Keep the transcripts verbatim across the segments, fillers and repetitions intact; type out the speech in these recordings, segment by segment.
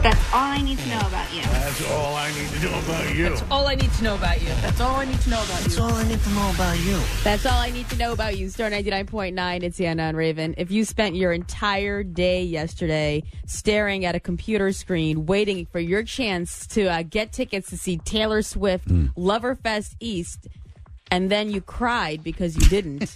That's all I need to know about you. That's all I need to know about you. That's all I need to know about you. That's all I need to know about That's you. all I need to know about you. That's all I need to know about you. Star ninety-nine point nine, it's Anna and Raven. If you spent your entire day yesterday staring at a computer screen waiting for your chance to uh, get tickets to see Taylor Swift mm. Loverfest East, and then you cried because you didn't.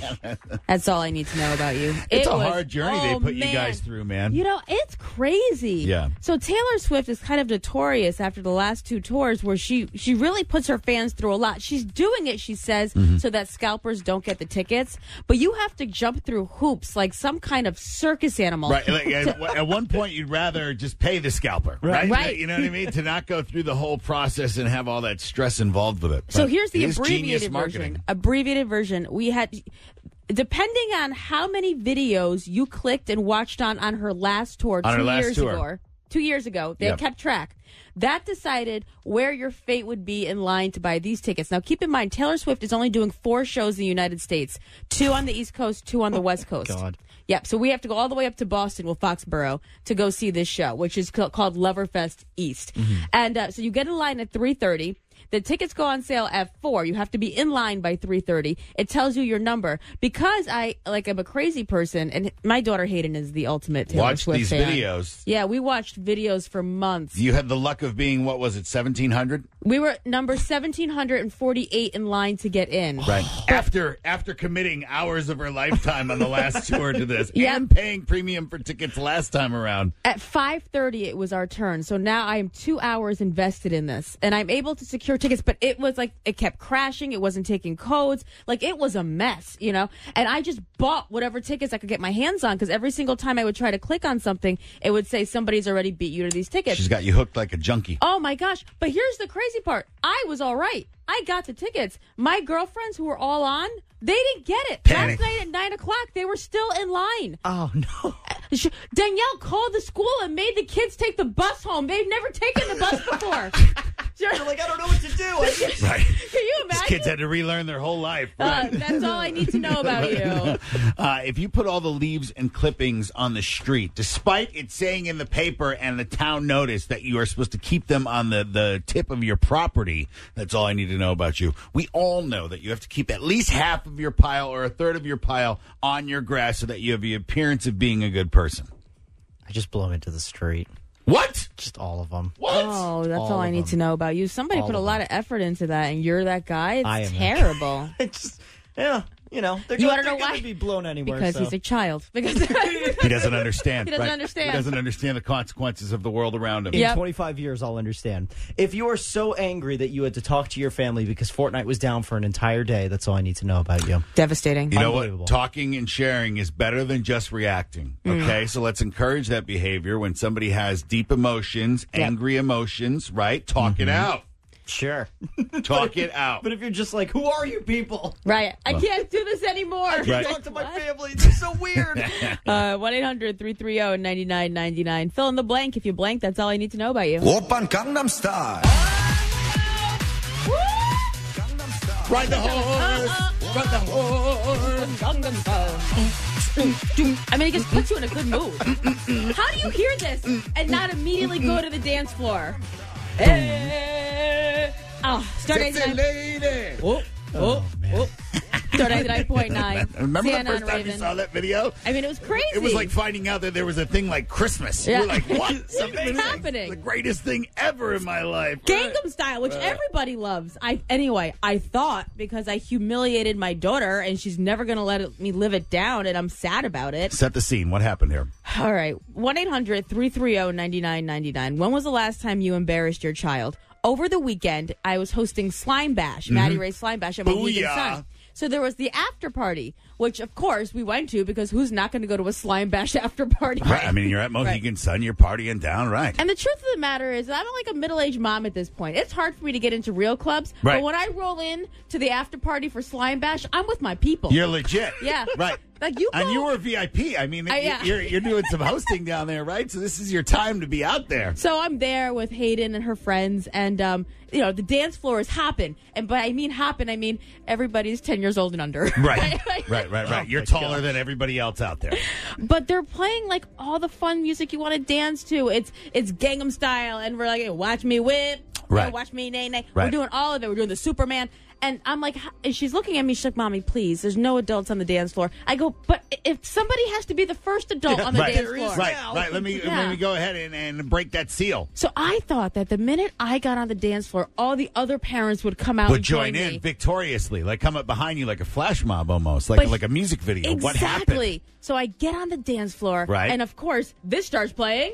That's all I need to know about you. It's it a was, hard journey oh, they put man. you guys through, man. You know, it's crazy. Yeah. So Taylor Swift is kind of notorious after the last two tours where she, she really puts her fans through a lot. She's doing it, she says, mm-hmm. so that scalpers don't get the tickets. But you have to jump through hoops like some kind of circus animal. Right. Like, at, at one point, you'd rather just pay the scalper, right? Right. You know what I mean? To not go through the whole process and have all that stress involved with it. So But here's the it is genius abbreviated marketing. version. Abbreviated version. We had, depending on how many videos you clicked and watched on on her last tour On her two last years tour. ago, two years ago, they Yep. kept track. That decided where your fate would be in line to buy these tickets. Now, keep in mind, Taylor Swift is only doing four shows in the United States, two on the East Coast, two on the West Coast. God. Yep. So we have to go all the way up to Boston, well, Foxborough, to go see this show, which is ca- called Loverfest East. Mm-hmm. And uh, so you get in line at three thirty. The tickets go on sale at four. You have to be in line by three thirty. It tells you your number. Because I, like, I'm a crazy person, and my daughter Hayden is the ultimate Taylor Watch Swift these fan. videos. Yeah, we watched videos for months. You had the luck of being, what was it, seventeen hundred? We were number one thousand seven hundred forty-eight in line to get in. Right. after after committing hours of her lifetime on the last tour to this Yeah. and paying premium for tickets last time around. At five thirty, it was our turn. So now I am two hours invested in this, and I'm able to secure tickets, but it was like, it kept crashing. It wasn't taking codes. Like, it was a mess, you know? And I just bought whatever tickets I could get my hands on, because every single time I would try to click on something, it would say somebody's already beat you to these tickets. She's got you hooked like a junkie. Oh my gosh. But here's the crazy part. I was all right. I got the tickets. My girlfriends who were all on, they didn't get it. Panic. Last night at nine o'clock, they were still in line. Oh, no. Danielle called the school and made the kids take the bus home. They've never taken the bus before. You're like, I don't know what to do. I- Right. Can you These imagine? kids had to relearn their whole life. Uh, that's all I need to know about you. Uh, if you put all the leaves and clippings on the street, despite it saying in the paper and the town notice that you are supposed to keep them on the, the tip of your property, that's all I need to know about you. We all know that you have to keep at least half of your pile or a third of your pile on your grass so that you have the appearance of being a good person. I just blow into the street. What? Just all of them. What? Oh, that's all, All I of need them. to know about you. Somebody All put a of lot them. of effort into that, and you're that guy? It's I am that terrible. I just, yeah, you know, they're You going wanna know to why? be blown anywhere. Because so. he's a child. Because He doesn't understand. He doesn't right? understand. He doesn't understand the consequences of the world around him. In Yep. twenty-five years, I'll understand. If you are so angry that you had to talk to your family because Fortnite was down for an entire day, that's all I need to know about you. Devastating. You know Unbelievable. what? Talking and sharing is better than just reacting. Okay, so let's encourage that behavior when somebody has deep emotions, Yep. angry emotions, right? Talk it out. Sure. Talk it out. But if you're just like, who are you people? Right. I can't do this anymore. I can't Right. talk to my family. They're so weird. Uh, one eight hundred three three zero nine nine nine nine. Fill in the blank. If you blank, that's all I need to know about you. Oppan Gangnam Style. Ride the horse. Ride the horse. I mean, it just puts you in a good mood. How do you hear this and not immediately go to the dance floor? Hey. Oh, Star Sexy ninety-nine. lady. Oh, oh, oh. Star ninety-nine point nine. Remember Sienna the and first time you Raven. saw that video? I mean, it was crazy. It was like finding out that there was a thing like Christmas. Yeah. You're like, what? What's happening? The greatest thing ever in my life. Gangnam Style, which everybody loves. I anyway, I thought because I humiliated my daughter and she's never going to let it, me live it down, and I'm sad about it. Set the scene. What happened here? All right, one eight hundred three three zero nine nine nine nine. When was the last time you embarrassed your child? Over the weekend, I was hosting Slime Bash, Maddie Ray Slime Bash at Mohegan Booyah. Sun. So there was the after party, which of course we went to because who's not going to go to a Slime Bash after party? Right. I mean, you're at Mohegan Sun. You're partying down, right? And the truth of the matter is, I'm like a middle-aged mom at this point. It's hard for me to get into real clubs. Right. But when I roll in to the after party for Slime Bash, I'm with my people. You're legit. Yeah. Right. Like you go. And you were a V I P. I mean, I- yeah. you're you're doing some hosting down there, right? So this is your time to be out there. So I'm there with Hayden and her friends, and um, you know the dance floor is hopping, and by I mean hopping, I mean everybody's ten years old and under. Right, right, right, right. Oh, You're my taller gosh. than everybody else out there. But they're playing like all the fun music you want to dance to. It's it's Gangnam Style, and we're like, watch me whip, Right. watch me nay nay. Right. We're doing all of it. We're doing the Superman. And I'm like, and she's looking at me. She's like, "Mommy, please. There's no adults on the dance floor." I go, "But if somebody has to be the first adult on the right, dance floor." right, right. Let me Yeah. let me go ahead and, and break that seal. So I thought that the minute I got on the dance floor, all the other parents would come out Would and join join in me. victoriously, like come up behind you like a flash mob almost, like But- like a music video. Exactly. What happened? So I get on the dance floor, Right. and of course, this starts playing,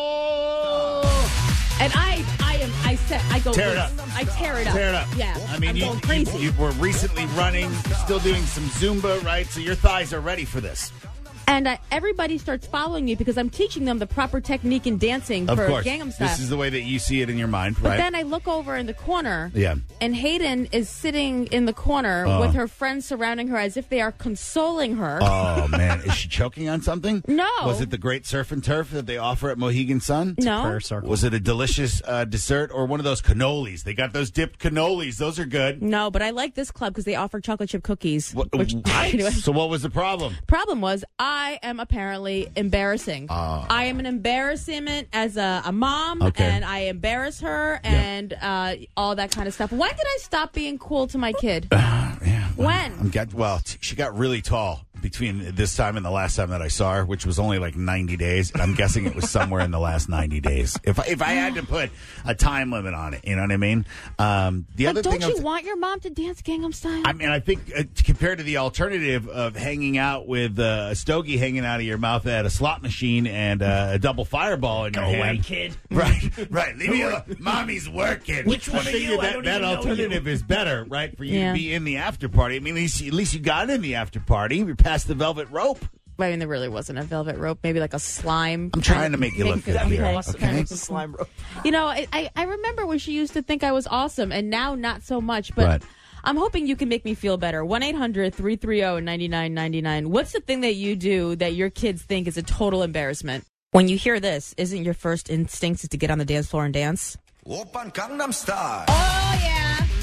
Oh, and I, I am, I set, I go, Tear it up. I tear it up. tear it up. Yeah. I mean, I'm you, going you, crazy. you were recently running, still doing some Zumba, right? So your thighs are ready for this. And uh, everybody starts following me because I'm teaching them the proper technique in dancing Of for course, Gangnam Style. this is the way that you see it in your mind, But right? then I look over in the corner, Yeah. and Hayden is sitting in the corner Oh. with her friends surrounding her as if they are consoling her. Oh man, is she choking on something? No. Was it the great surf and turf that they offer at Mohegan Sun? No. Prayer circle. Was it a delicious uh, dessert or one of those cannolis? They got those dipped cannolis. Those are good. No, but I like this club because they offer chocolate chip cookies. What, Which, anyway. So what was the problem? Problem was, I am apparently embarrassing. Ah. I am an embarrassment as a, a mom, Okay. and I embarrass her and uh, all that kind of stuff. When did I stop being cool to my kid? Yeah, well, When? I'm got, well, t- she got really tall between this time and the last time that I saw her, which was only like ninety days. And I'm guessing it was somewhere in the last ninety days. If I, if I had to put a time limit on it, you know what I mean? Um, the other But thing don't I you was- want your mom to dance Gangnam Style? I mean, I think uh, compared to the alternative of hanging out with uh, a stogie hanging out of your mouth at a slot machine and uh, a double fireball in your Go away, hand, kid. right, right. Leave me alone. Mommy's working. Which one I are figure you? I That, don't that even know alternative is better, right? For you Yeah. to be in the after party. I mean, at least, at least you got in the after party. You're past the velvet rope. I mean, there really wasn't a velvet rope. Maybe like a slime. I'm trying to make you look good That'd be here. awesome. Okay. It's a slime rope. You know, I, I, I remember when she used to think I was awesome, and now not so much. But Right. I'm hoping you can make me feel better. one eight hundred three three zero nine nine nine nine. What's the thing that you do that your kids think is a total embarrassment? When you hear this, isn't your first instinct is to get on the dance floor and dance? Oppan Gangnam Style. Oh, yeah.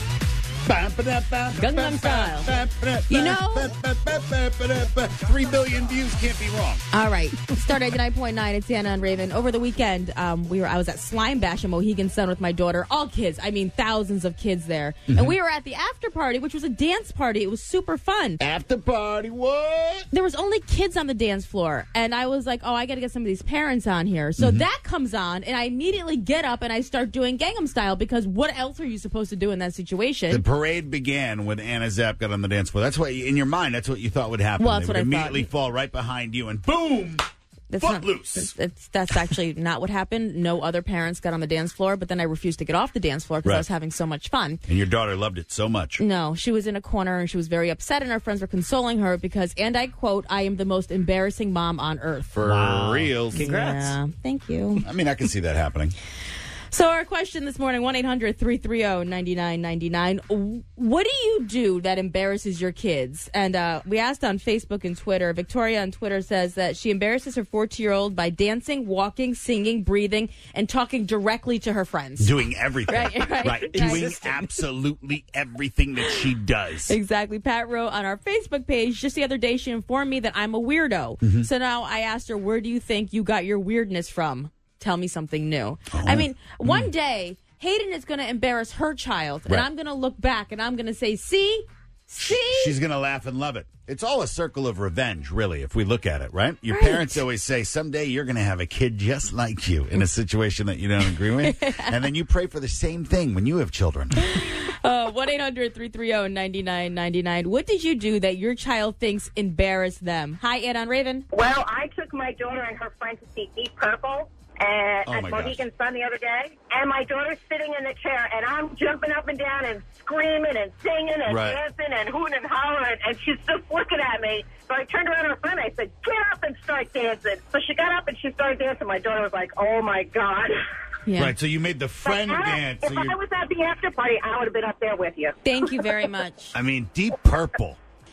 Gangnam Style. You know- three billion views can't be wrong. All right. Start ninety-nine point nine. It's Anna and Raven. Over the weekend, um, we were. I was at Slime Bash in Mohegan Sun with my daughter. All kids. I mean, thousands of kids there. And we were at the after party, which was a dance party. It was super fun. After party, what? There was only kids on the dance floor, and I was like, "Oh, I got to get some of these parents on here." So that comes on, and I immediately get up and I start doing Gangnam Style because what else are you supposed to do in that situation? The parade began when Anna Zapp got on the dance floor. That's what, in your mind, that's what you thought would happen. Well, that's they would what I thought. immediately fall right behind you, and boom, That's not- footloose. It's, it's, that's actually not what happened. No other parents got on the dance floor, but then I refused to get off the dance floor because Right. I was having so much fun. And your daughter loved it so much. No, she was in a corner and she was very upset, and her friends were consoling her because, and I quote, "I am the most embarrassing mom on earth." For Wow. real. Congrats. Yeah, thank you. I mean, I can see that happening. So our question this morning, one eight hundred three three zero nine nine nine nine. What do you do that embarrasses your kids? And uh, we asked on Facebook and Twitter. Victoria on Twitter says that she embarrasses her fourteen-year-old by dancing, walking, singing, breathing, and talking directly to her friends. Doing everything. Right, right, right. Doing absolutely everything that she does. Exactly. Pat wrote on our Facebook page just the other day, she informed me that I'm a weirdo. Mm-hmm. So now I asked her, where do you think you got your weirdness from? Tell me something new. Oh. I mean, one day, Hayden is going to embarrass her child, and Mm. Right. I'm going to look back and I'm going to say, see? See? She's going to laugh and love it. It's all a circle of revenge, really, if we look at it, right? Your Right. parents always say, someday you're going to have a kid just like you in a situation that you don't agree with. And then you pray for the same thing when you have children. Uh, one eight hundred three three zero nine nine nine nine. What did you do that your child thinks embarrassed them? Hi, Ed on Raven. Well, I took my daughter and her friend to see Deep Purple at, Oh, at my gosh. Mohegan Sun the other day. And my daughter's sitting in the chair, and I'm jumping up and down and screaming and singing and Right. dancing and hooting and hollering. And she's just looking at me. So I turned around to her friend. I said, get up and start dancing. So she got up and she started dancing. My daughter was like, oh, my God. Yeah. Right, so you made the friend But Anna, dance. if So I you was at the after party, I would have been up there with you. Thank you very much. I mean, Deep Purple.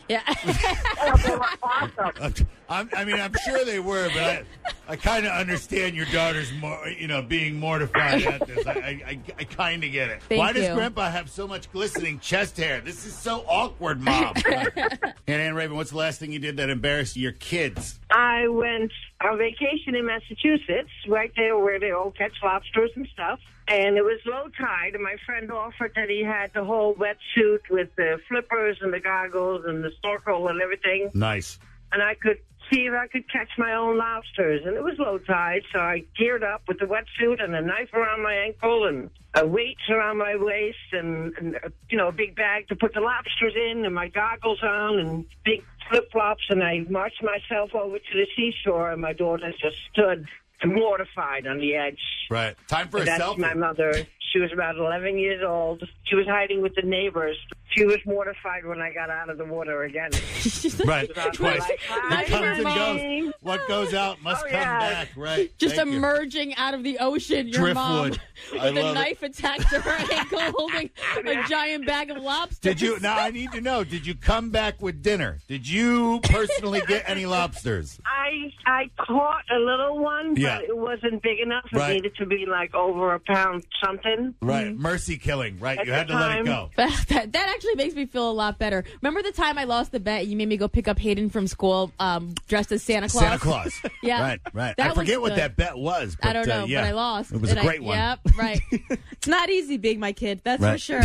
Yeah. Oh, they were awesome. I'm, I mean, I'm sure they were, but I, I kind of understand your daughter's, more, you know, being mortified at this. I, I, I kind of get it. Thank Why does you. Grandpa have so much glistening chest hair? This is so awkward, Mom. And Ann Raven, what's the last thing you did that embarrassed your kids? I went on vacation in Massachusetts, right there where they all catch lobsters and stuff. And it was low tide, and my friend offered that he had the whole wetsuit with the flippers and the goggles and the snorkel and everything. Nice. And I could see if I could catch my own lobsters. And it was low tide, so I geared up with the wetsuit and a knife around my ankle and a weight around my waist and, and uh, you know, a big bag to put the lobsters in and my goggles on and big flip-flops. And I marched myself over to the seashore, and my daughter just stood mortified on the edge. Right. Time for a That's selfie. my mother. She was about eleven years old. She was hiding with the neighbors. She was mortified when I got out of the water again. Right. Twice. Twice. Like, It comes and Hi, goes. What goes out must Oh, come yeah. back. Right. Just Thank you. emerging out of the ocean, your mom Driftwood. with I a love it. knife attached to her ankle, holding a giant bag of lobsters. Did you? Now I need to know. Did you come back with dinner? Did you personally get any lobsters? I I caught a little one, but Yeah. it wasn't big enough. It Right. needed to be like over a pound something. Right. Mercy killing. Right. At You had the to let it time. go. that, that actually makes me feel a lot better. Remember the time I lost the bet? You made me go pick up Hayden from school, um, dressed as Santa Claus. Santa Claus. Yeah. Right. Right. That I forget was what good. that bet was. But, I don't know, uh, yeah. but I lost. It was And a I- great one. Yep, right. It's not easy being my kid, that's for Right. sure.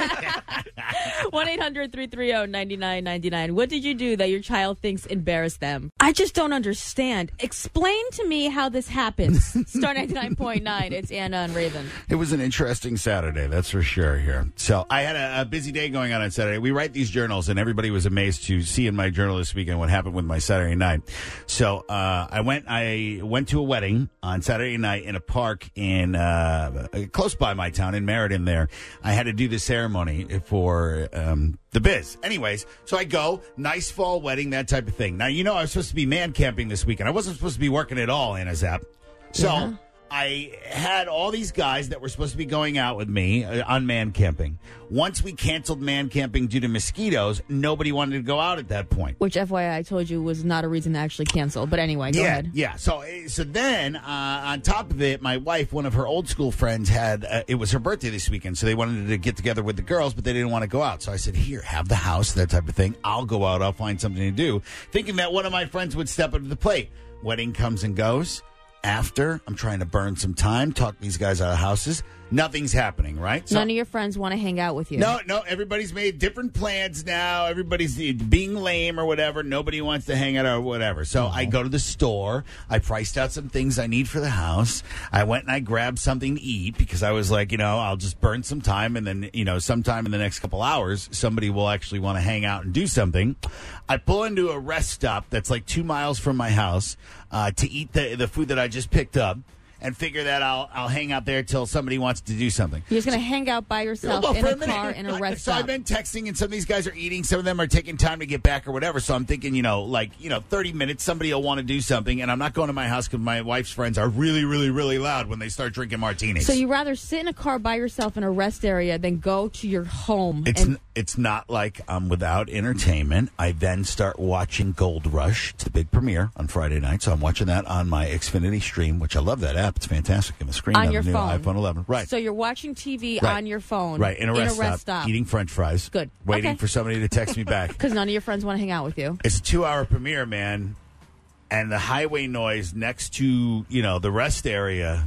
one eight hundred three three zero nine nine nine nine. What did you do that your child thinks embarrassed them? I just don't understand. Explain to me how this happens. Star ninety-nine point nine. It's Anna and Raven. It was an interesting Saturday, that's for sure here. So I had a, a busy day going on on Saturday. We write these journals, and everybody was amazed to see in my journal this weekend what happened with my Saturday night. So uh, I went I went to a wedding on Saturday night in a park in uh, close by my town in Meriden there. I had to do the ceremony for um, the biz. Anyways, so I go, nice fall wedding, that type of thing. Now, you know I was supposed to be man camping this weekend. I wasn't supposed to be working at all, Anna Zapp. So... Yeah. I had all these guys that were supposed to be going out with me uh, on man camping. Once we canceled man camping due to mosquitoes, nobody wanted to go out at that point. Which, F Y I, I told you was not a reason to actually cancel. But anyway, go yeah, ahead. yeah. So, uh, so then uh, on top of it, my wife, one of her old school friends, had uh, it was her birthday this weekend, so they wanted to get together with the girls, but they didn't want to go out. So I said, "Here, have the house, that type of thing. I'll go out. I'll find something to do." Thinking that one of my friends would step up to the plate. Wedding comes and goes. After, I'm trying to burn some time, talk these guys out of houses. Nothing's happening, right? So- None of your friends want to hang out with you. no, no, everybody's made different plans now. Everybody's being lame or whatever. Nobody wants to hang out or whatever. So I go to the store. I priced out some things I need for the house. I went and I grabbed something to eat because I was like, you know, I'll just burn some time and then, you know, sometime in the next couple hours, somebody will actually want to hang out and do something. I pull into a rest stop that's like two miles from my house uh, to eat the, the food that I just picked up. And figure that I'll I'll hang out there till somebody wants to do something. You're just going to hang out by yourself Hold on in for a, car in a minute. rest So stop. I've been texting, and some of these guys are eating. Some of them are taking time to get back or whatever. So I'm thinking, you know, like, you know, thirty minutes, somebody will want to do something. And I'm not going to my house because my wife's friends are really, really, really loud when they start drinking martinis. So you rather sit in a car by yourself in a rest area than go to your home. It's and n- it's not like I'm without entertainment. I then start watching Gold Rush. It's the big premiere on Friday night, so I'm watching that on my Xfinity stream, which I love that app. It's fantastic. I'm a screen On on your the new phone. iPhone eleven. Right. So you're watching T V Right. on your phone. Right, in a rest, rest stop, stop. eating French fries. Good. Waiting Okay. for somebody to text me back. Because none of your friends want to hang out with you. It's a two-hour premiere, man, and the highway noise next to, you know, the rest area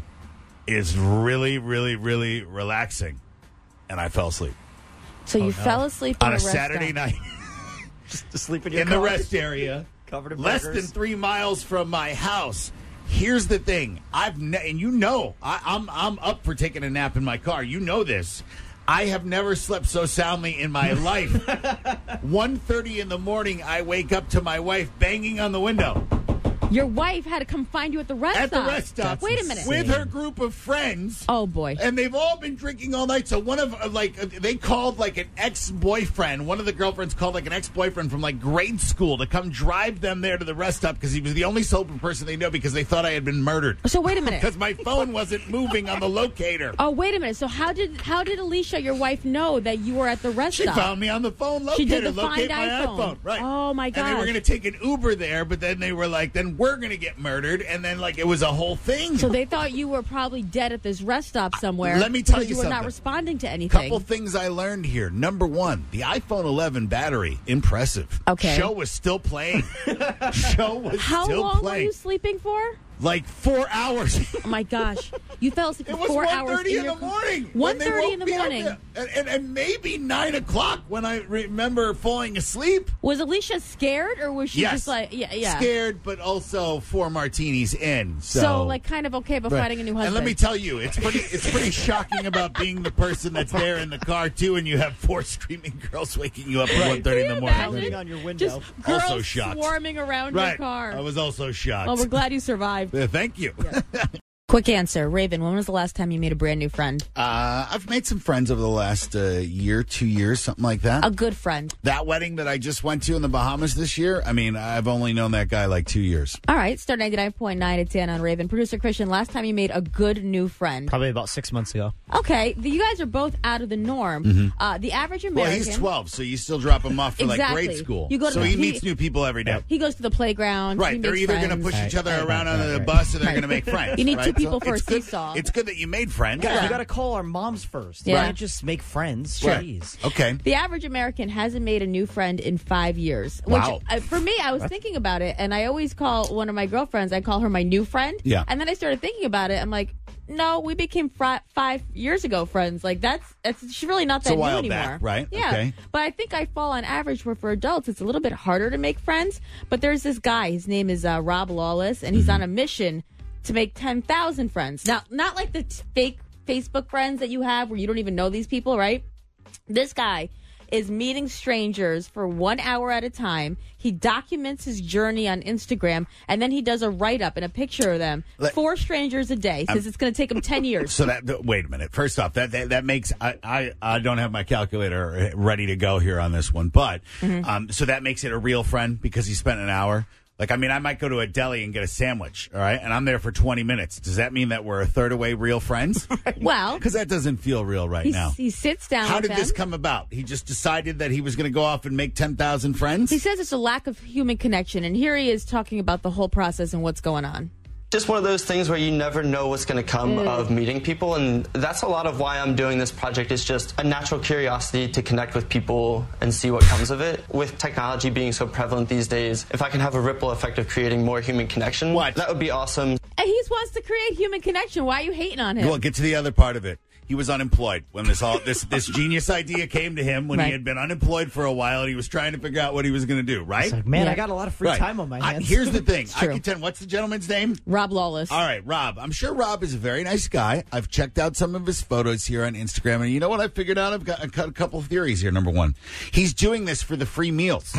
is really, really, really relaxing. And I fell asleep So you fell asleep in on a a rest Saturday stop. night Just to sleep in your in the car, rest area, covered in less burgers. than three miles from my house. Here's the thing: I've ne- and you know, I- I'm I'm up for taking a nap in my car. You know this. I have never slept so soundly in my life. one thirty in the morning, I wake up to my wife banging on the window. Your wife had to come find you at the rest At stop. the rest stop. Wait a minute. With her group of friends. Oh, boy. And they've all been drinking all night. So one of, uh, like, uh, they called, like, an ex-boyfriend. One of the girlfriends called, like, an ex-boyfriend from, like, grade school to come drive them there to the rest stop because he was the only sober person they know because they thought I had been murdered. So wait a minute. Because my phone wasn't moving on the locator. Oh, wait a minute. So how did how did Alicia, your wife, know that you were at the rest She stop? found me on the phone locator. She did the Locate Find my iPhone. iPhone. Right. Oh, my And they gosh. were going to take an Uber there, but then they were like, then we're going to get murdered. And then, like, it was a whole thing. So they thought you were probably dead at this rest stop somewhere. Let me tell because you you were not something. responding to anything. Couple things I learned here. Number one, the iPhone eleven battery, impressive. Okay. Show was still playing. Show was How still long playing. were you sleeping for? Like four hours. Oh my gosh, you fell asleep It for was four one hours thirty in your the morning. One when they thirty woke in the me up. morning. And, and, and maybe nine o'clock when I remember falling asleep. Was Alicia scared, or was she Yes. just like, yeah, yeah, Scared, but also four martinis in. So, So, like, kind of okay, but Right. finding a new husband. And let me tell you, it's pretty it's pretty shocking about being the person that's there in the car too, and you have four screaming girls waking you up at one thirty in the Can you morning. imagine? Pounding on your window. Just girls Also shocked. swarming around Right. your car. I was also shocked. Well, we're glad you survived. Uh, Thank you. Quick answer, Raven. When was the last time you made a brand new friend? Uh, I've made some friends over the last uh, year, two years, something like that. A good friend. That wedding that I just went to in the Bahamas this year, I mean, I've only known that guy like two years. All right, Star ninety-nine point nine, it's Anna on Raven. Producer Christian, last time you made a good new friend. Probably about six months ago. Okay, the, you guys are both out of the norm. Uh, the average Mm-hmm. Well, American... he's twelve, so you still drop him off for like Exactly. grade school. You go to so the- he he- meets new people every day. He goes to the playground. He Right, they're makes either going to friends. push each other Right, around right, on right, the right. bus or they're Right. going to make friends. You need right? two people So for a it's good- seesaw. It's good that you made friends. Guys, Yeah. we got to call our moms first. Yeah. We can't just make friends. Right. Jeez. Okay. The average American hasn't made a new friend in five years. Which, Wow. uh, for me, I was thinking about it, and I always call one of my girlfriends, I call her my new friend. Yeah. And then I started thinking about it. I'm like, no, we became fr- five years ago friends. Like, that's, that's she's really not It's a that new while anymore. back, right? Yeah. Okay. But I think I fall on average where for adults, it's a little bit harder to make friends. But there's this guy, his name is uh, Rob Lawless, and he's Mm-hmm. on a mission to make ten thousand friends. Now, not like the t- fake Facebook friends that you have where you don't even know these people, right? This guy is meeting strangers for one hour at a time. He documents his journey on Instagram, and then he does a write-up and a picture of them. Let- Four strangers a day. Says it's going to take him ten years. So that th- wait a minute. First off, that that, that makes I, I I don't have my calculator ready to go here on this one, but Mm-hmm. um, so that makes it a real friend because he spent an hour. Like, I mean, I might go to a deli and get a sandwich, all right, and I'm there for twenty minutes. Does that mean that we're a third away real friends? Well, Because that doesn't feel real right he, now. he sits down How with did them. this come about? He just decided that he was going to go off and make ten thousand friends? He says it's a lack of human connection, and here he is talking about the whole process and what's going on. Just one of those things where you never know what's going to come of meeting people, and that's a lot of why I'm doing this project. Is just a natural curiosity to connect with people and see what comes of it. With technology being so prevalent these days, if I can have a ripple effect of creating more human connection, What? that would be awesome. And he wants to create human connection. Why are you hating on him? Well, get to the other part of it. He was unemployed when this all this this genius idea came to him when Right. he had been unemployed for a while and he was trying to figure out what he was going to do. Right? It's like, man, Yeah. I got a lot of free Right. time on my I- hands. here's the thing. I true. contend. What's the gentleman's name? Rob Lawless. All right, Rob. I'm sure Rob is a very nice guy. I've checked out some of his photos here on Instagram, and you know what I figured out? I've got, I've got a couple of theories here. Number one, he's doing this for the free meals.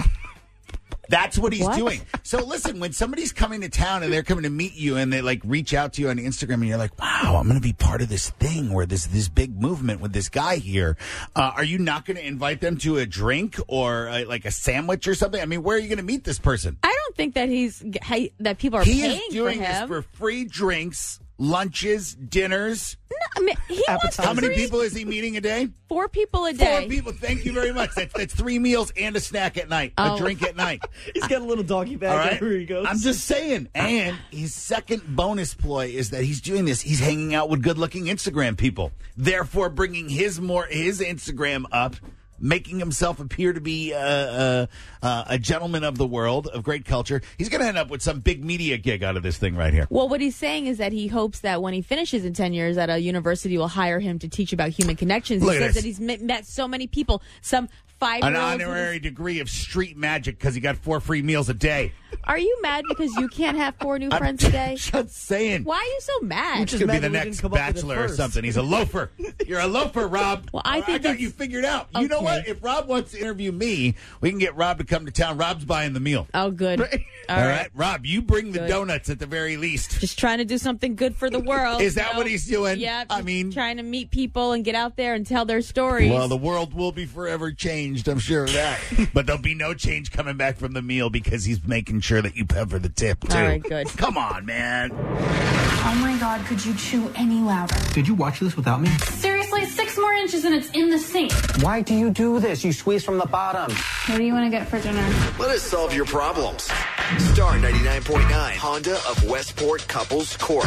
That's what he's What? doing. So listen, when somebody's coming to town and they're coming to meet you and they like reach out to you on Instagram and you're like, wow, I'm going to be part of this thing where this this big movement with this guy here. Uh, are you not going to invite them to a drink or uh, like a sandwich or something? I mean, where are you going to meet this person? I don't think that he's he, that people are He paying is doing for this him. for free drinks, lunches, dinners. No, I mean, he wants to How many create people is he meeting a day? Four people a day. Four people. Thank you very much. That's, that's three meals and a snack at night, Oh. a drink at night. He's got a little doggy bag All right. everywhere he goes. I'm just saying. And his second bonus ploy is that he's doing this. He's hanging out with good-looking Instagram people, therefore bringing his more his Instagram up, making himself appear to be uh, uh, uh, a gentleman of the world, of great culture. He's going to end up with some big media gig out of this thing right here. Well, what he's saying is that he hopes that when he finishes in ten years at a university will hire him to teach about human connections. He Look at says this. that he's met, met so many people, some five An year olds. honorary degree of street magic because he got four free meals a day. Are you mad because you can't have four new friends a day? Just saying. Why are you so mad? Which is Could be mad the that we next didn't come up with it Bachelor or first. something. He's a loafer. You're a loafer, Rob. Well, I think got it's- you figured out. You know Okay. what? If Rob wants to interview me, we can get Rob to come to town. Rob's buying the meal. Oh, good. All All right. right, Rob, you bring the Good. donuts at the very least. Just trying to do something good for the world. Is that you know? what he's doing? Yeah. I just mean- trying to meet people and get out there and tell their stories. Well, the world will be forever changed. I'm sure of that. But there'll be no change coming back from the meal because he's making sure that you pepper the tip too. All right, good. Come on, man. Oh my God, could you chew any louder? Did you watch this without me? Seriously, six more inches and it's in the sink. Why do you do this? You squeeze from the bottom. What do you want to get for dinner? Let us solve your problems. Star ninety-nine point nine, Honda of Westport Couples Court.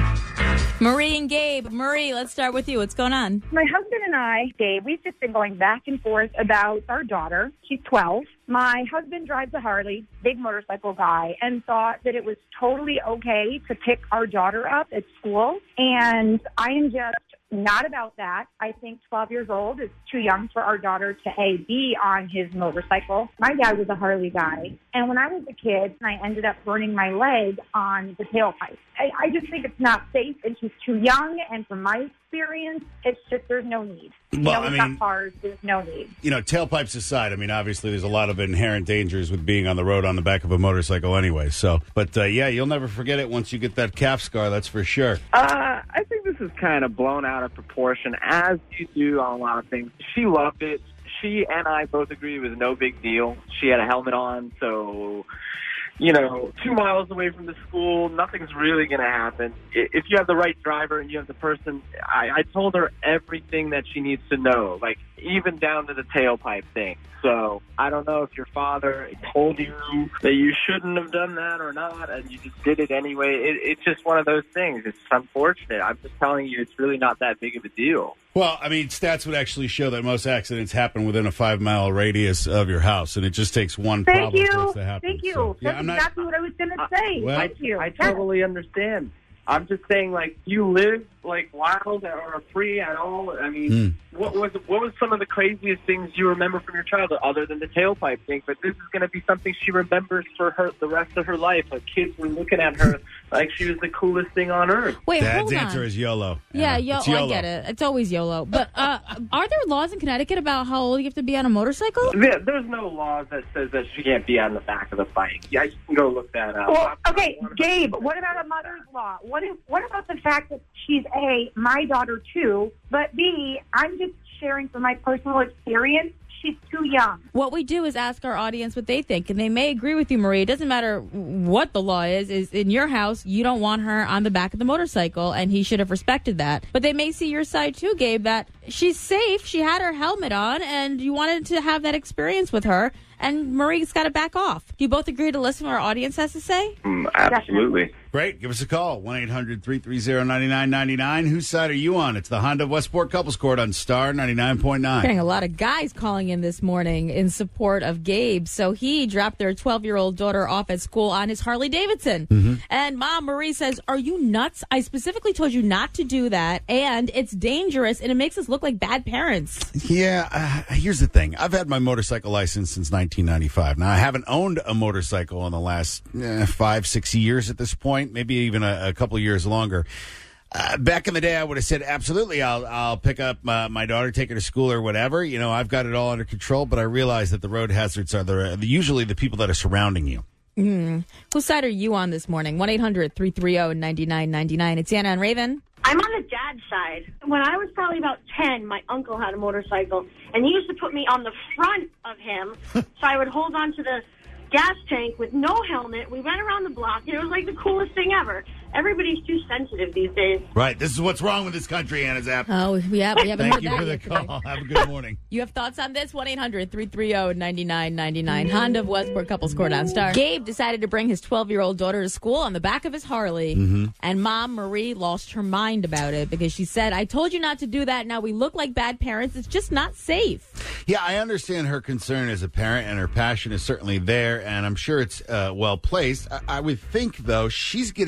Marie and Gabe. Marie, let's start with you. What's going on? My husband and I, Dave, we've just been going back and forth about our daughter. She's twelve. My husband drives a Harley, big motorcycle guy, and thought that it was totally okay to pick our daughter up at school. And I am just not about that. I think twelve years old is too young for our daughter to, A, be on his motorcycle. My dad was a Harley guy. And when I was a kid, I ended up burning my leg on the tailpipe. I, I just think it's not safe, and she's too young. And from my experience, it's just there's no need. You Well, know, I we've mean- got cars, there's no need. You know, tailpipes aside, I mean, obviously there's a lot of inherent dangers with being on the road on the back of a motorcycle anyway. So, but uh, yeah, you'll never forget it once you get that calf scar, that's for sure. Uh, I think this is kind of blown out of proportion, as you do on a lot of things. She loved it. She and I both agree it was no big deal. She had a helmet on, so, you know, two miles away from the school, nothing's really going to happen. I- If you have the right driver and you have the person, I, I told her everything that she needs to know, like even down to the tailpipe thing. So I don't know if your father told you that you shouldn't have done that or not, and you just did it anyway. It, it's just one of those things. It's unfortunate. I'm just telling you, it's really not that big of a deal. Well, I mean, stats would actually show that most accidents happen within a five mile radius of your house, and it just takes one Thank problem you. for this to happen. Thank you. So, yeah, That's I'm not. exactly what I was going to say. well, Thank you. I totally understand. I'm just saying, like, you live like wild or free at all. I mean, what was what was some of the craziest things you remember from your childhood, other than the tailpipe thing? But this is going to be something she remembers for her the rest of her life. Like, kids were looking at her like she was the coolest thing on earth. Wait, Dad's hold on. answer is YOLO. Yeah, Anna. yo, It's I YOLO. get it. It's always YOLO. But uh, are there laws in Connecticut about how old you have to be on a motorcycle? There, there's no law that says that she can't be on the back of the bike. Yeah, you can go look that up. Well, okay, Gabe, what about a mother's law? What if, what about the fact that she's A, my daughter too, but B, I'm just sharing from my personal experience, she's too young. What we do is ask our audience what they think, and they may agree with you, Marie. It doesn't matter what the law is. Is in your house, you don't want her on the back of the motorcycle, and he should have respected that. But they may see your side too, Gabe, that she's safe. She had her helmet on, and you wanted to have that experience with her, and Marie's got to back off. Do you both agree to listen to what our audience has to say? Mm, absolutely. Great. Give us a call. one eight hundred three three zero nine nine nine nine. Whose side are you on? It's the Honda of Westport Couples Court on Star ninety-nine point nine. Getting a lot of guys calling in this morning in support of Gabe. So he dropped their twelve-year-old daughter off at school on his Harley Davidson. Mm-hmm. And Mom Marie says, are you nuts? I specifically told you not to do that, and it's dangerous, and it makes us look like bad parents. Yeah, uh, here's the thing. I've had my motorcycle license since nineteen ninety-five. Now, I haven't owned a motorcycle in the last eh, five, six years at this point, maybe even a, a couple of years longer. Uh, back in the day, I would have said, absolutely, I'll I'll pick up uh, my daughter, take her to school or whatever. You know, I've got it all under control, but I realize that the road hazards are the, usually the people that are surrounding you. Mm. Whose side are you on this morning? one eight hundred three three zero nine nine nine nine. It's Anna and Raven. I'm on the dad's side. When I was probably about ten, my uncle had a motorcycle, and he used to put me on the front of him, so I would hold on to the gas tank with no helmet. We went around the block, and it was like the coolest thing ever. Everybody's too sensitive these days. Right. This is what's wrong with this country, Anna Zapp. Oh, yeah, we haven't Thank heard you that for the yet today. call. Have a good morning. You have thoughts on this? one eight hundred three three zero nine nine nine nine. Honda of Westport Couples Court on Star. Gabe decided to bring his twelve-year-old daughter to school on the back of his Harley. Mm-hmm. And Mom Marie lost her mind about it because she said, I told you not to do that. Now we look like bad parents. It's just not safe. Yeah, I understand her concern as a parent, and her passion is certainly there, and I'm sure it's uh, well placed. I-, I would think, though, she's getting on the back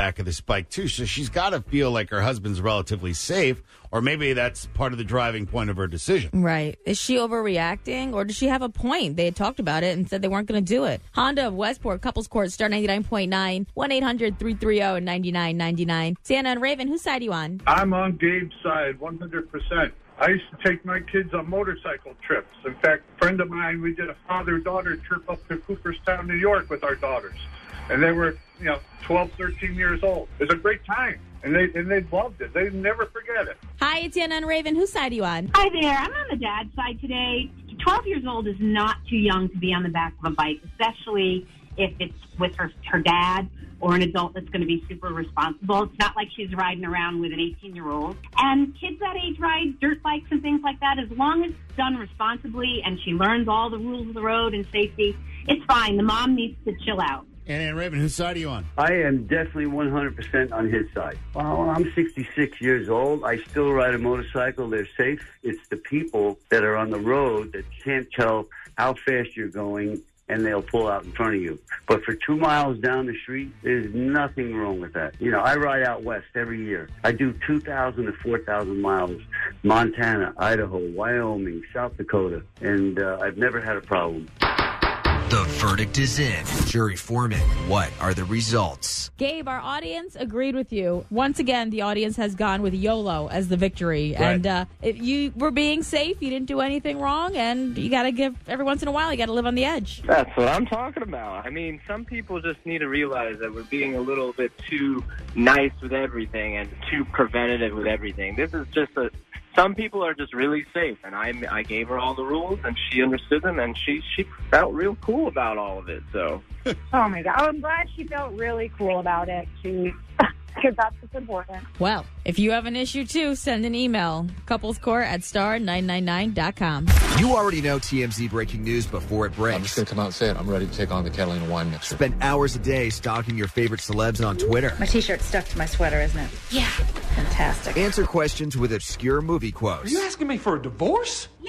back of this bike, too. So she's got to feel like her husband's relatively safe, or maybe that's part of the driving point of her decision. Right. Is she overreacting, or does she have a point? They had talked about it and said they weren't going to do it. Honda of Westport, Couples Court, Star ninety-nine point nine, one eight hundred three three zero nine nine nine nine. Sienna and Raven, whose side are you on? I'm on Gabe's side, one hundred percent. I used to take my kids on motorcycle trips. In fact, a friend of mine, we did a father-daughter trip up to Cooperstown, New York with our daughters. And they were, you know, twelve, thirteen years old. It was a great time. And they and they loved it. They never forget it. Hi, it's Sienna and Raven. Whose side are you on? Hi there. I'm on the dad's side today. twelve years old is not too young to be on the back of a bike, especially if it's with her, her dad or an adult that's going to be super responsible. It's not like she's riding around with an eighteen-year-old. And kids that age ride dirt bikes and things like that. As long as it's done responsibly and she learns all the rules of the road and safety, it's fine. The mom needs to chill out. And, and Raven, whose side are you on? I am definitely one hundred percent on his side. Well, I'm sixty-six years old. I still ride a motorcycle. They're safe. It's the people that are on the road that can't tell how fast you're going, and they'll pull out in front of you. But for two miles down the street, there's nothing wrong with that. You know, I ride out west every year. I do two thousand to four thousand miles, Montana, Idaho, Wyoming, South Dakota, and uh, I've never had a problem. The verdict is in. Jury foreman, what are the results? Gabe, our audience agreed with you. Once again, the audience has gone with YOLO as the victory. Right. And uh, if you were being safe, you didn't do anything wrong, and you got to give, every once in a while, you got to live on the edge. That's what I'm talking about. I mean, some people just need to realize that we're being a little bit too nice with everything and too preventative with everything. This is just a... Some people are just really safe, and I, I gave her all the rules, and she understood them, and she, she felt real cool about all of it. So, Oh, my God. I'm glad she felt really cool about it. She, because that's what's important. Well, if you have an issue, too, send an email. Couplescourt at star nine nine nine dot com. You already know T M Z breaking news before it breaks. I'm just going to come out and say it. I'm ready to take on the Catalina wine mixer. Spend hours a day stalking your favorite celebs on Twitter. My t-shirt's stuck to my sweater, isn't it? Yeah. Fantastic. Answer questions with obscure movie quotes. Are you asking me for a divorce? Yay!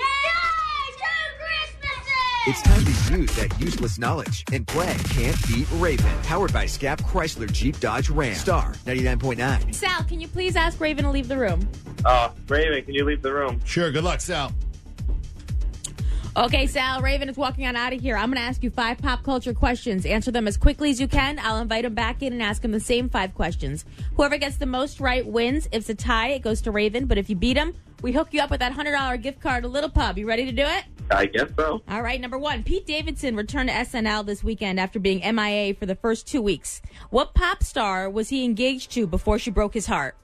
Two Christmases! It's time to use that useless knowledge and play Can't Beat Raven. Powered by Scap Chrysler Jeep Dodge Ram. Star ninety-nine point nine. Sal, can you please ask Raven to leave the room? uh, Raven, can you leave the room? Sure. Good luck, Sal. Okay, Sal, Raven is walking on out of here. I'm going to ask you five pop culture questions. Answer them as quickly as you can. I'll invite him back in and ask him the same five questions. Whoever gets the most right wins. If it's a tie, it goes to Raven. But if you beat him, we hook you up with that one hundred dollars gift card to Little Pub. You ready to do it? I guess so. All right, number one. Pete Davidson returned to S N L this weekend after being M I A for the first two weeks. What pop star was he engaged to before she broke his heart?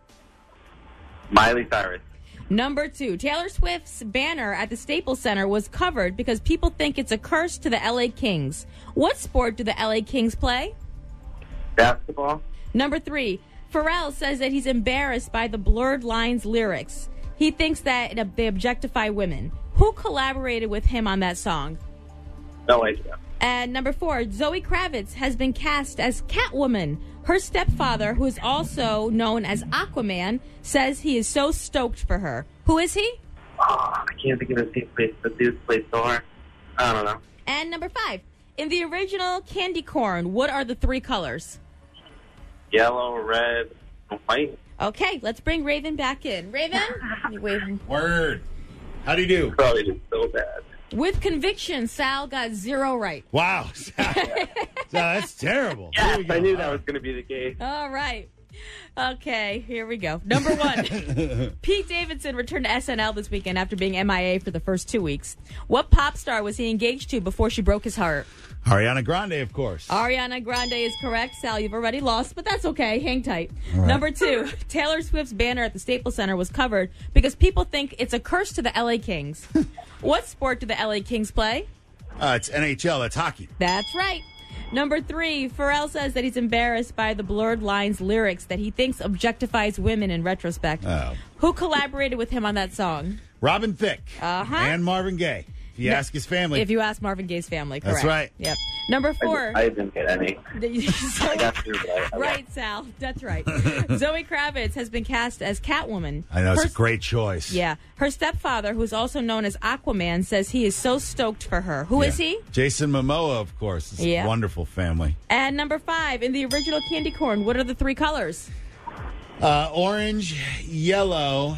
Miley Cyrus. Number two, Taylor Swift's banner at the Staples Center was covered because people think it's a curse to the L A Kings. What sport do the L A Kings play? Basketball. Number three, Pharrell says that he's embarrassed by the Blurred Lines lyrics. He thinks that they objectify women. Who collaborated with him on that song? No idea. And number four, Zoe Kravitz has been cast as Catwoman. Her stepfather, who is also known as Aquaman, says he is so stoked for her. Who is he? Oh, I can't think of his name. Place the dude plays Thor. I don't know. And number five, in the original candy corn, what are the three colors? Yellow, red, and white. Okay, let's bring Raven back in. Raven? You waving. Word. How do you do? Probably just so bad. With conviction, Sal got zero right. Wow. Sal, that's terrible. Yes, I knew that was going to be the case. All right. Okay, here we go. Number one, Pete Davidson returned to S N L this weekend after being M I A for the first two weeks. What pop star was he engaged to before she broke his heart? Ariana Grande, of course. Ariana Grande is correct. Sal, you've already lost, but that's okay. Hang tight. Right. Number two, Taylor Swift's banner at the Staples Center was covered because people think it's a curse to the L A Kings. What sport do the L A Kings play? Uh, it's N H L. That's hockey. That's right. Number three, Pharrell says that he's embarrassed by the Blurred Lines lyrics that he thinks objectifies women in retrospect. Oh. Who collaborated with him on that song? Robin Thicke Uh-huh. and Marvin Gaye. If you ask his family. If you ask Marvin Gaye's family, correct. That's right. Yep. Number four. I didn't get any. So- I got through, but I, I right, Sal. That's right. Zoe Kravitz has been cast as Catwoman. I know, it's Her- a great choice. Yeah. Her stepfather, who's also known as Aquaman, says he is so stoked for her. Who is Yeah. he? Jason Momoa, of course. It's Yeah. a wonderful family. And number five, in the original candy corn, what are the three colors? Uh, orange, yellow,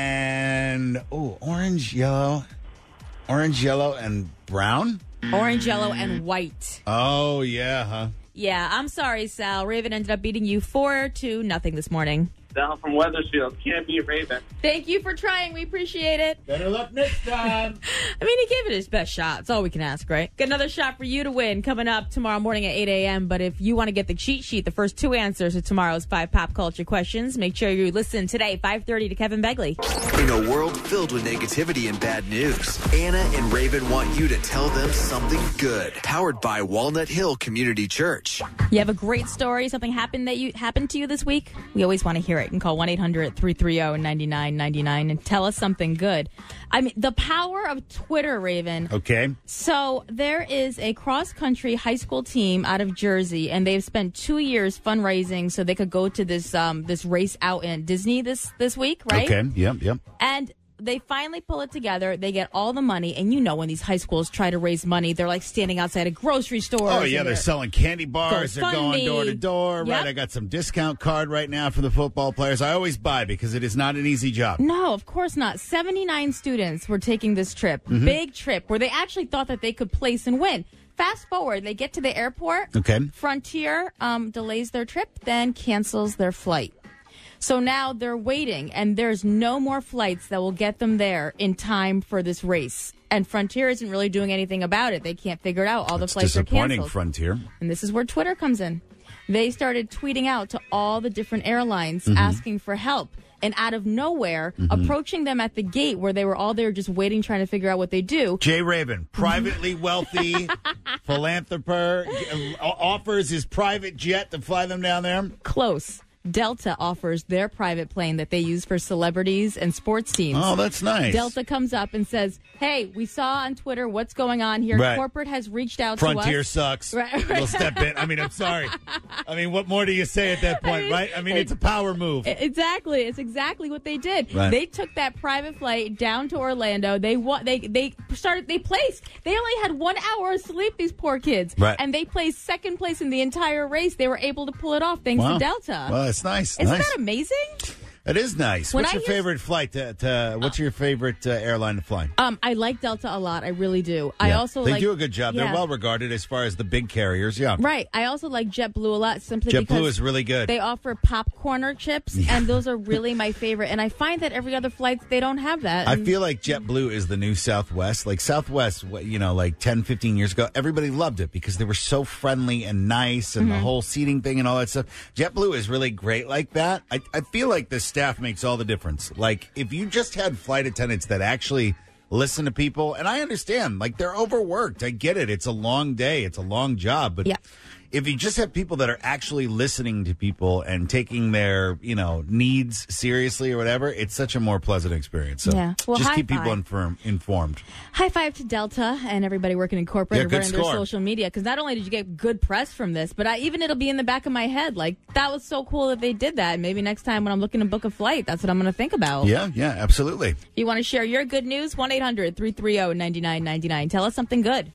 and... Oh, orange, yellow... Orange, yellow, and brown? Orange, yellow, and white. Oh, yeah, huh? Yeah, I'm sorry, Sal. Raven ended up beating you four to nothing this morning. Sal from Weathersfield. Can't beat Raven. Thank you for trying. We appreciate it. Better luck next time. I mean, he gave it his best shot. That's all we can ask, right? Got another shot for you to win coming up tomorrow morning at eight a.m. But if you want to get the cheat sheet, the first two answers to tomorrow's five pop culture questions, make sure you listen today, five thirty to Kevin Begley. In a world filled with negativity and bad news, Anna and Raven want you to tell them something good. Powered by Walnut Hill Community Church. You have a great story, something happened that you happened to you this week? We always want to hear it. You can call one eight hundred three three zero nine nine nine nine and tell us something good. I mean, the power of Twitter, Raven. Okay. So there is a cross-country high school team out of Jersey, and they've spent two years fundraising so they could go to this um, this race out in Disney this, this week, right? Okay, yep, yep. And they finally pull it together. They get all the money. And you know when these high schools try to raise money, they're like standing outside of grocery stores. Oh, yeah, and they're selling candy bars. They're going GoFundMe. door to door. Yep. Right, I got some discount card right now for the football players. I always buy because it is not an easy job. No, of course not. seventy-nine students were taking this trip. Mhm. Big trip where they actually thought that they could place and win. Fast forward, they get to the airport. Okay. Frontier um, delays their trip, then cancels their flight. So now they're waiting, and there's no more flights that will get them there in time for this race. And Frontier isn't really doing anything about it. They can't figure it out. All It's the flights are disappointing, canceled. Frontier. And this is where Twitter comes in. They started tweeting out to all the different airlines Mhm. asking for help. And out of nowhere, Mhm. approaching them at the gate where they were all there just waiting, trying to figure out what they do. Jay Raven, privately wealthy philanthropist, offers his private jet to fly them down there. Close. Delta offers their private plane that they use for celebrities and sports teams. Oh, that's nice. Delta comes up and says, hey, we saw on Twitter what's going on here. Right. Corporate has reached out to us. Frontier sucks. Right. We'll step in. I mean, I'm sorry. I mean, what more do you say at that point, I mean, right? I mean, it's a power move. Exactly. It's exactly what they did. Right. They took that private flight down to Orlando. They wa- they they started they placed. They only had one hour of sleep, these poor kids. Right. And they placed second place in the entire race. They were able to pull it off thanks Wow. to Delta. Well, it's nice. Isn't nice. that amazing? It is nice. When What's I your used- favorite flight? To, to, what's your favorite uh, airline to fly? Um, I like Delta a lot. I really do. I Yeah. also they like, do a good job. Yeah. They're well regarded as far as the big carriers. Yeah, Right. I also like JetBlue a lot simply JetBlue because is really good. They offer popcorner chips, Yeah. and those are really my favorite. And I find that every other flight, they don't have that. I And- feel like JetBlue is the new Southwest. Like Southwest, what- you know, like ten, fifteen years ago, everybody loved it because they were so friendly and nice and the Mhm. whole seating thing and all that stuff. JetBlue is really great like that. I, I feel like the staff makes all the difference. Like if you just had flight attendants that actually listen to people, and I understand, like they're overworked. I get it. It's a long day. It's a long job. But Yeah. if you just have people that are actually listening to people and taking their, you know, needs seriously or whatever, it's such a more pleasant experience. So Yeah. Well, just high keep people five. inform, informed. High five to Delta and everybody working in corporate Yeah, and good running their score. social media. Because not only did you get good press from this, but I, even it'll be in the back of my head. Like, that was so cool that they did that. Maybe next time when I'm looking to book a flight, that's what I'm going to think about. Yeah, yeah, absolutely. If you want to share your good news, one eight hundred three three zero nine nine nine nine. Tell us something good.